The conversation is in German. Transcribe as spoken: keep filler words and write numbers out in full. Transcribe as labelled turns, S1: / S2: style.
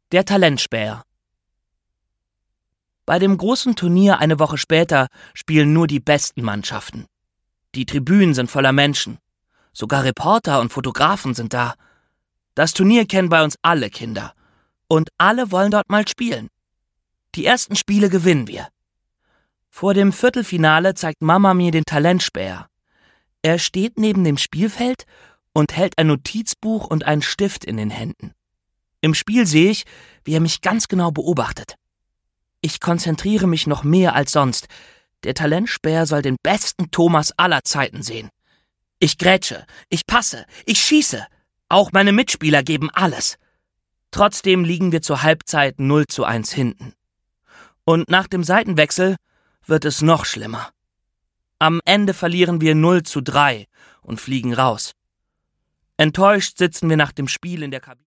S1: Der Talentspäher. Bei dem großen Turnier eine Woche später spielen nur die besten Mannschaften. Die Tribünen sind voller Menschen. Sogar Reporter und Fotografen sind da. Das Turnier kennen bei uns alle Kinder. Und alle wollen dort mal spielen. Die ersten Spiele gewinnen wir. Vor dem Viertelfinale zeigt Mama mir den Talentspäher. Er steht neben dem Spielfeld und hält ein Notizbuch und einen Stift in den Händen. Im Spiel sehe ich, wie er mich ganz genau beobachtet. Ich konzentriere mich noch mehr als sonst. Der Talentspäher soll den besten Thomas aller Zeiten sehen. Ich grätsche, ich passe, ich schieße. Auch meine Mitspieler geben alles. Trotzdem liegen wir zur Halbzeit null zu eins hinten. Und nach dem Seitenwechsel wird es noch schlimmer. Am Ende verlieren wir null zu drei und fliegen raus. Enttäuscht sitzen wir nach dem Spiel in der Kabine.